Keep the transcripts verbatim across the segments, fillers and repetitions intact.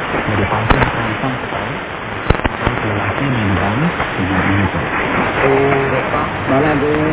Jadi pasien tentang sekali lelaki memang dengan itu. Oh, Bapak, malah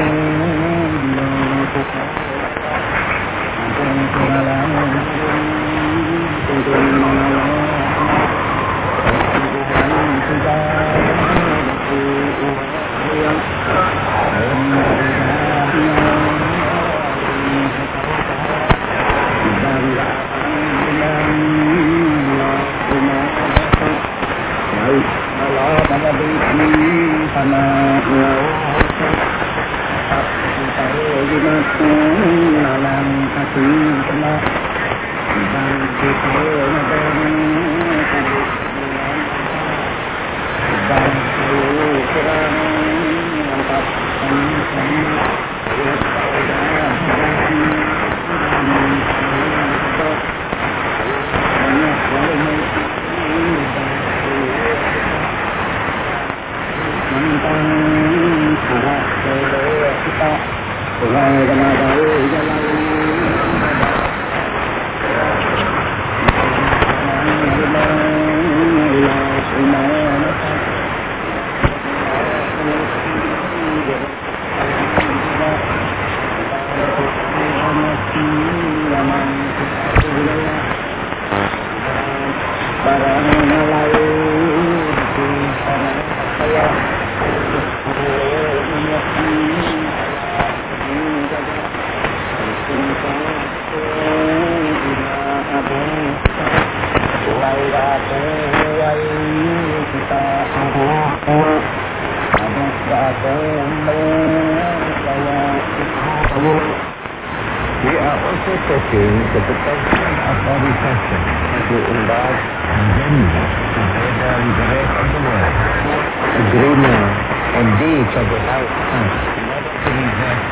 we are also checking the protection of our recession to enlarge and gender together with the rest of the world. Agreement on this of the House in order to invest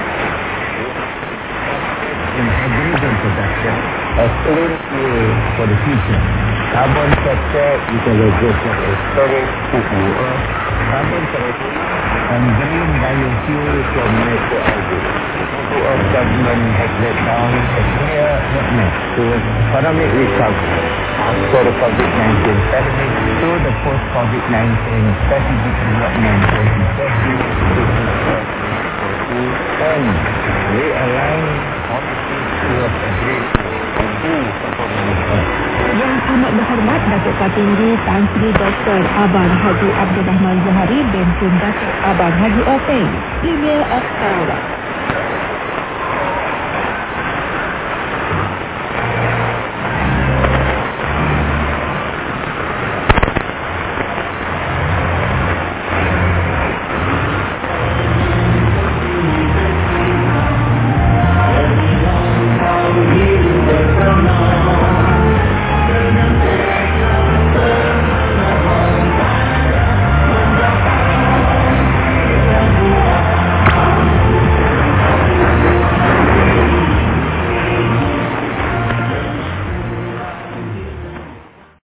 in hydrogen production of clean fuel for the future. Carbon capture, utilization of storage, carbon capture, and green biofuel from microalgae. Of government has laid down a clear roadmap to economic recovery after the COVID nineteen pandemic to the post-COVID nineteen strategic development twenty thirty and realign policies towards a great and full performance. Yang amat berhormat Datuk Patinggi Tan Sri Doktor Abang Haji Abdul Rahman Johari bin Tun Datuk Abang Haji Openg, Premier of Sarawak.